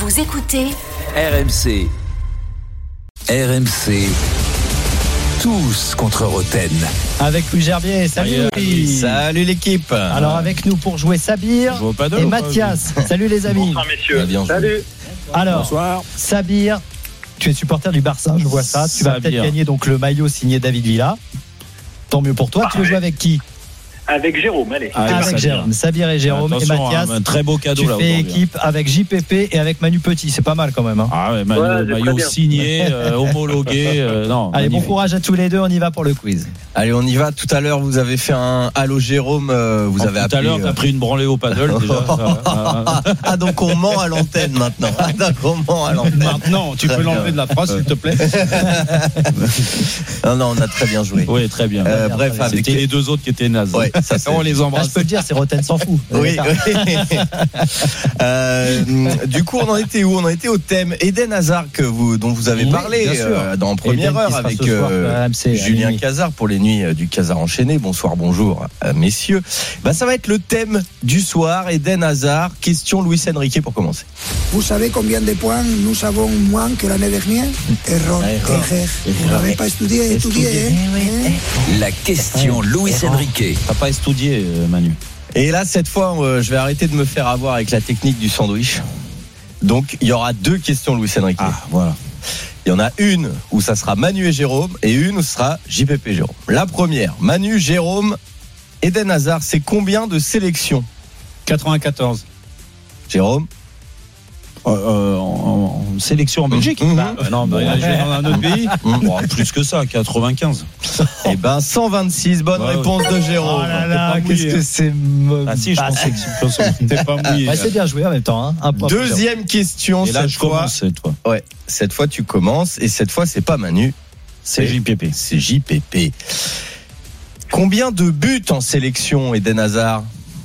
Vous écoutez RMC. RMC. Tous contre Roten. Avec Louis Gerbier. Salut Louis. Salut l'équipe. Alors avec nous pour jouer Sabir et Mathias. Salut les amis. Bonsoir messieurs. Bien Salut. Alors, bonsoir. Sabir, tu es supporter du Barça, je vois ça. Tu vas peut-être gagner donc le maillot signé David Villa. Tant mieux pour toi. Tu veux jouer avec qui ? Avec Jérôme, allez. Avec Jérôme, Sabir et Jérôme. Attention, et Mathias. un très beau cadeau tu là fais aujourd'hui. équipe avec JPP et avec Manu Petit. C'est pas mal quand même. Hein. Ah ouais, c'est maillot très bien. signé, homologué. Non, Allez, bon magnifique. courage à tous les deux. On y va pour le quiz. Allez, on y va. Tout à l'heure, vous avez fait un Allô Jérôme. Vous avez Tout à appelé. l'heure, t'as pris une branlée au paddle déjà. Ah, donc on ment à l'antenne maintenant. Ah, donc on ment à l'antenne. Maintenant, tu peux l'enlever de la phrase, s'il te plaît. Non, on a très bien joué. Oui, très bien. Bref, avec C'était les deux autres qui étaient nazes. Ouais, ça, c'est- On les Ah, embrasse. je peux le dire, c'est Roten s'en fout. Oui. Du coup, on en était où ? On en était au thème Eden Hazard dont vous avez Oui, parlé bien sûr. dans première Eden qui heure sera avec ce soir à RMC, à Julien minuit. Cazard pour les nuits du Cazard enchaîné. Bonsoir, bonjour, messieurs. Ça va être le thème du soir. Eden Hazard. Question Luis Enrique pour commencer. Vous savez combien de points nous avons moins que l'année dernière? Erreur. Vous n'avez pas étudié, hein? La question Luis Enrique. T'as pas étudié, Manu. Et là, cette fois, je vais arrêter de me faire avoir avec la technique du sandwich. Donc, il y aura deux questions Luis Enrique. Ah, voilà. Il y en a une où ça sera Manu et Jérôme et une où ce sera JPP et Jérôme. La première, Manu, Jérôme, Eden Hazard, c'est combien de sélections ? 94. Jérôme ? En sélection en Belgique. Non, il a joué dans un autre pays. Bon, plus que ça, 95. 126, bonne Ouais, réponse de Jérôme. Oh là là, pas qu'est-ce mouillé, que c'est Ah si, je pensais que T'es pas mouillé. Ouais, c'est bien joué en même temps. Hein. Un point pour Jérôme. Deuxième question, Et là, cette je fois. commence cette fois. Ouais, cette fois tu commences et cette fois c'est pas Manu, C'est JPP. c'est JPP. Combien de buts en sélection Eden Hazard ?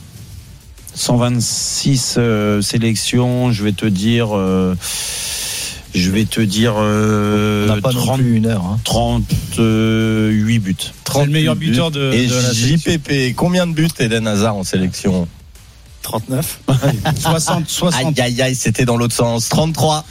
126 sélections, je vais te dire On n'a pas non 30, plus une heure. Hein. 38 buts. C'est le meilleur buteur de Et la sélection. JPP, combien de buts Eden Hazard en sélection ? 39. 60. Aïe, c'était dans l'autre sens. 33.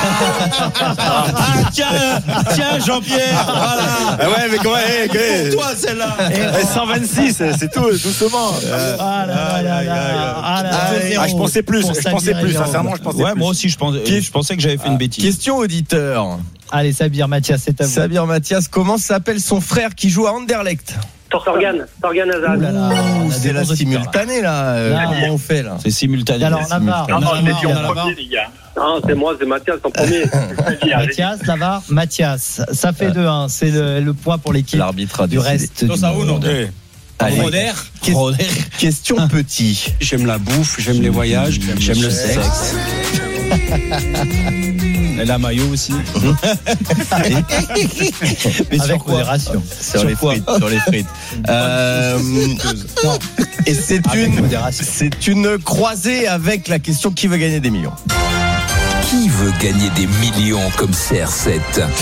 Tiens Jean-Pierre, voilà. Ouais, mais comment Pour toi celle-là. 126, c'est tout, doucement. Ah là là là. Ah là. je pensais plus, sincèrement, je pensais Ouais, moi aussi je pensais que j'avais fait une bêtise. Question auditeur. Allez, Sabir, Mathias, c'est à vous. Sabir Mathias, comment s'appelle son frère qui joue à Anderlecht ? Torgan Hazard. Ouh là là, on a C'est des la bons auditeurs, là. simultanée là. Là. Comment on fait là ? C'est simultané. Alors, Navarre. Non, je l'ai dit on a en la barre. premier, les gars. Non, c'est moi, c'est Mathias en premier. Mathias, Navarre, Mathias. Ça fait 2-1. C'est le point pour l'équipe L'arbitre a du décidé. reste du monde. Allez. Question petit. J'aime la bouffe, j'aime les voyages, j'aime le sexe. Et la maillot aussi. Mais Avec sur quoi ? modération. Sur les frites. Non, Et c'est avec modération. une croisée avec la question qui veut gagner des millions. Qui veut gagner des millions comme CR7 ?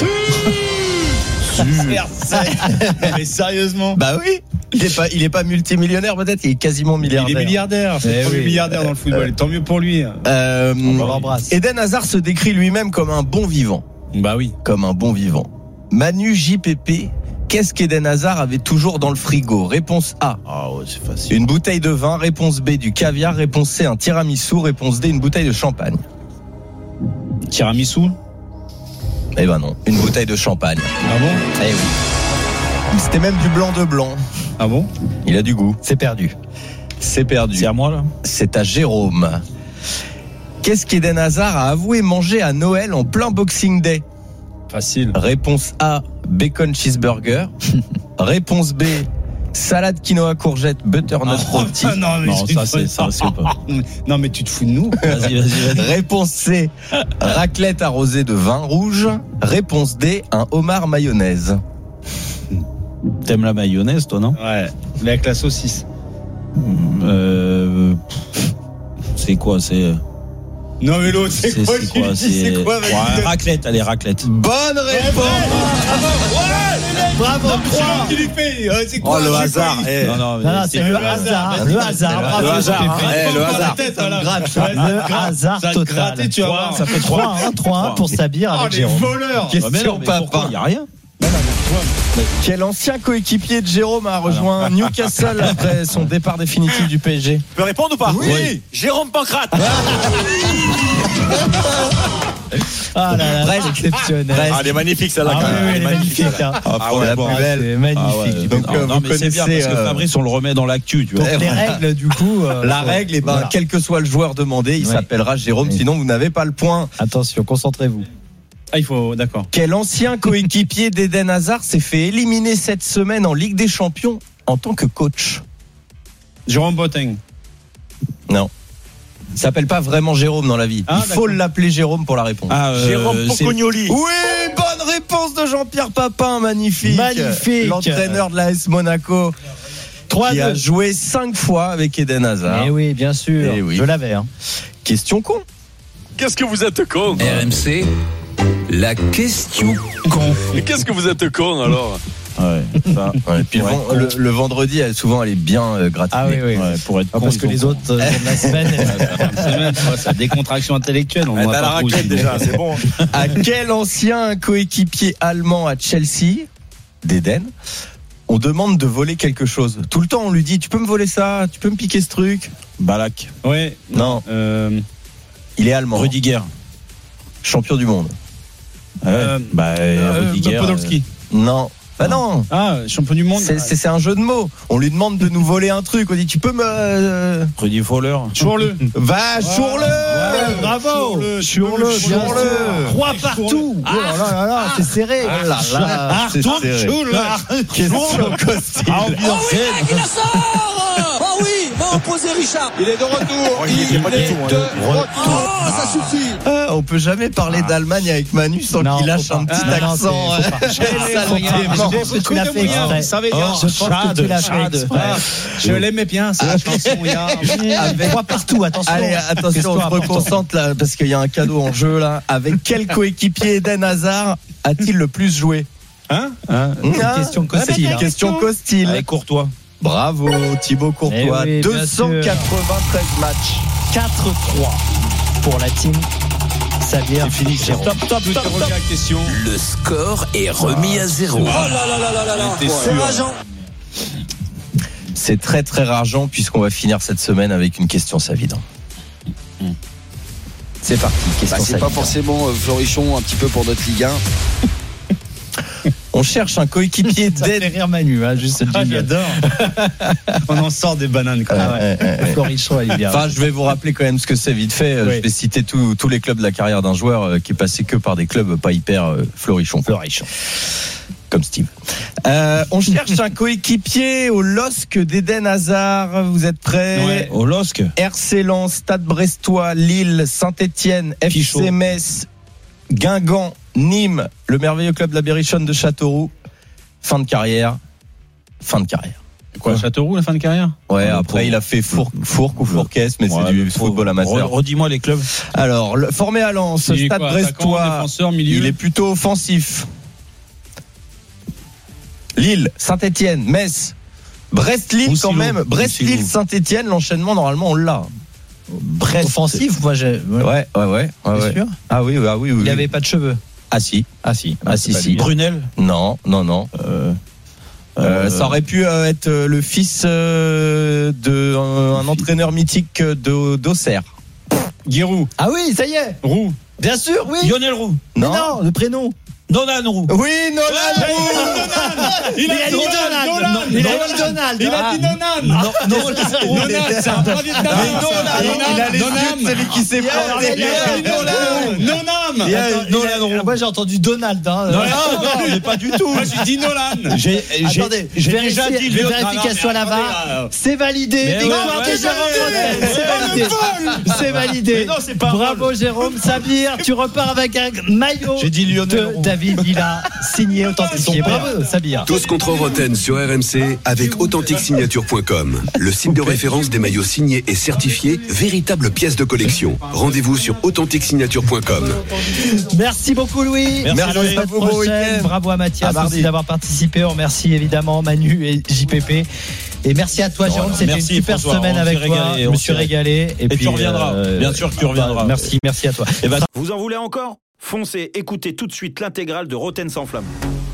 Mais sérieusement. Bah oui. Il est pas multimillionnaire peut-être, il est quasiment Il milliardaire. est milliardaire, c'est Eh le premier oui. milliardaire dans le football. Et tant mieux pour lui. On l'embrasse. Eden Hazard se décrit lui-même comme un bon vivant. Bah oui. Comme un bon vivant. Manu JPP, qu'est-ce qu'Eden Hazard avait toujours dans le frigo ? Réponse A, Ah ouais, c'est facile. une bouteille de vin. Réponse B, du caviar. Réponse C, un tiramisu. Réponse D, une bouteille de champagne. Tiramisu. Eh ben non, une bouteille de champagne. Ah bon? Eh oui. C'était même du blanc de blanc. Ah bon? Il a du goût. C'est perdu. C'est perdu. C'est à moi là. C'est à Jérôme. Qu'est-ce qu'Eden Hazard a avoué manger à Noël en plein Boxing Day ? Facile. Réponse A, bacon cheeseburger. Réponse B, salade quinoa courgette butternut rôti. Non, mais Non, ça c'est pas. Non, mais tu te fous de nous. Vas-y. Réponse C, raclette arrosée de vin rouge. Réponse D, un homard mayonnaise. T'aimes la mayonnaise toi non? Ouais. Mais avec la saucisse. C'est quoi? C'est Non, mais l'autre, c'est quoi? C'est quoi, vas-y. raclette, allez raclette. Bonne réponse. Bravo, 3. Qui lui fait c'est Oh, quoi le hasard. Non, c'est le hasard. Le hasard. Bravo, Le hasard. Pépé. Le hasard. Le hasard total. Tu vas voir. Ça fait 3-1 pour Sabir avec Les Jérôme. voleurs. Question papa. Il n'y a rien. Quel ancien coéquipier de Jérôme a rejoint Newcastle après son départ définitif du PSG? Tu peux répondre ou pas? Oui. Jérôme Pancrate. Ah là là, c'est exceptionnel. Ah, elle est magnifique celle-là. Ah quand même. oui, elle est magnifique. Hein. La plus belle. C'est magnifique. Donc, non, vous mais c'est bien connaissez, parce que Fabrice, on le remet dans l'actu, tu vois. Donc les règles, du coup. La règle, et voilà. quel que soit le joueur demandé, il Ouais. s'appellera Jérôme, Oui. sinon vous n'avez pas le point. Attention, concentrez-vous. Ah, il faut. D'accord. Quel ancien coéquipier d'Eden Hazard s'est fait éliminer cette semaine en Ligue des Champions en tant que coach? Jérôme Boateng. Non. Il s'appelle pas vraiment Jérôme dans la vie. Ah, il faut d'accord. l'appeler Jérôme pour la réponse. Jérôme c'est- Pocognoli. Oui, bonne réponse de Jean-Pierre Papin, magnifique. Magnifique. L'entraîneur de l'AS Monaco qui a 3-2. joué 5 fois avec Eden Hazard. Eh oui, bien sûr. Eh oui. Je l'avais. Hein. Question con. Qu'est-ce que vous êtes con? RMC, la question con. Mais qu'est-ce que vous êtes con alors? Ouais, ça. Ouais, puis le vendredi, elle est bien gratifiée. Ah oui, oui. Ouais, pour être Ah, con, parce ils que sont les cons. autres jours de la semaine. C'est décontraction intellectuelle. On Elle voit a la pas trop raclette ici. déjà, c'est bon. À quel ancien coéquipier allemand à Chelsea, d'Eden, on demande de voler quelque chose? Tout le temps, on lui dit, tu peux me voler ça? Tu peux me piquer ce truc? Balak. Ouais. Non. Il est allemand. Rudiger. Champion du monde. Rudiger. Podolski. Non. Bah non. Ah, champion du monde. C'est un jeu de mots. On lui demande de nous voler un truc. On dit, tu peux me... Rudy Fowler. Chourle. Va, chourle. Bravo. Chourle, bien sûr. 3 partout. Oh là là là là, c'est serré. Oh là là, c'est serré. Question Costil. Ah oui, va opposer Richard. Il est de retour. Il était pas du tout. Oh, ça suffit. On peut jamais parler d'Allemagne avec Manu sans Non, qu'il lâche faut pas. un petit Ah, non, accent. c'est- faut pas. Saleté. Je pense que tu l'as fait exprès. Je pense que tu l'as fait exprès. Je l'aimais bien, cette chanson. Avec 3 partout, attention. Allez, attention, on se reconcentre là, parce qu'il y a un cadeau en jeu là. Avec quel coéquipier Eden Hazard a-t-il le plus joué? Question Costil. hein. Question Costil. Avec Courtois. Bravo Thibaut Courtois. Eh oui, bien 293 matchs. 4-3 pour la team Sabir. C'est fini. Jérôme. Top. Question. Le score est remis à 0. C'est rageant. C'est très très rageant puisqu'on va finir cette semaine avec une question Savid. C'est parti, question C'est Savid. pas forcément Florichon un petit peu pour notre Ligue 1. On cherche un coéquipier Ça fait d'Eden. rire Manu, hein, juste le jingle. J'adore. On en sort des bananes quand même. Florichon, il est bien. Enfin, je vais vous rappeler quand même ce que c'est vite fait. Oui. Je vais citer tous les clubs de la carrière d'un joueur qui est passé que par des clubs pas hyper florichons. Comme Steve. On cherche un coéquipier au LOSC d'Eden Hazard. Vous êtes prêts? Ouais. Au LOSC. RC Lens, Stade Brestois, Lille, Saint-Etienne, Pichot. FC Metz, Guingamp, Nîmes, le merveilleux club de la Berrichonne de Châteauroux. Fin de carrière. Quoi, Châteauroux, la fin de carrière? Ouais, Ouais, après il a fait Fourques ou Fourques, mais c'est du football amateur. Redis-moi les clubs. Alors, formé à Lens, Il est Stade quoi, attaquant, Brestois, défenseur, milieu? il est plutôt offensif. Lille, Saint-Etienne, Metz, Brest-Lille quand Roussillon. même. Brest-Lille, Roussillon. Saint-Etienne, l'enchaînement normalement on l'a. Brest. Offensif, moi j'ai. Ouais. T'es sûr? Ah oui. Il n'y avait pas de cheveux. Ah si. Ah si. Si. Brunel. Non. Ça aurait pu être le fils d'un entraîneur mythique d'Auxerre. Giroud. Ah oui, ça y est. Roux. Bien sûr, oui. Lionel Roux. Mais non, le prénom. Nolan Roux. Oui, Nolan Roux. Il a dit Donald. Il a dit Donald. Il a dit Nonan. Nonan, c'est un vrai Vietnamien. Il a les yeux de celui qui s'est planté. Nonan. Moi j'ai entendu Donald. Hein. Non, mais pas du tout. Moi, j'ai dit Nolan. Attendez, j'ai déjà dit les Lionel. vérifications à la VAR. C'est validé. Mais Victoire ouais, de Jérôme Brunel. C'est validé. Mais non, c'est pas Bravo Jérôme. Sabir, tu repars avec un maillot J'ai dit Lionel de Roux. David Villa signé authentifié. Bravo Sabir. Tous contre Roten sur RMC avec AuthenticSignature.com, le site de référence des maillots signés et certifiés, véritable pièce de collection. Rendez-vous sur AuthenticSignature.com. Merci beaucoup Louis. Merci, Louis. À la semaine prochaine. Bravo à Mathias aussi d'avoir participé. On remercie évidemment Manu et JPP. Et merci à toi Jérôme, c'était une super semaine avec toi. Je me suis régalé. Et puis, tu reviendras. Bien sûr que tu reviendras. Merci à toi. Vous en voulez encore ? Foncez, écoutez tout de suite l'intégrale de Roten sans flamme.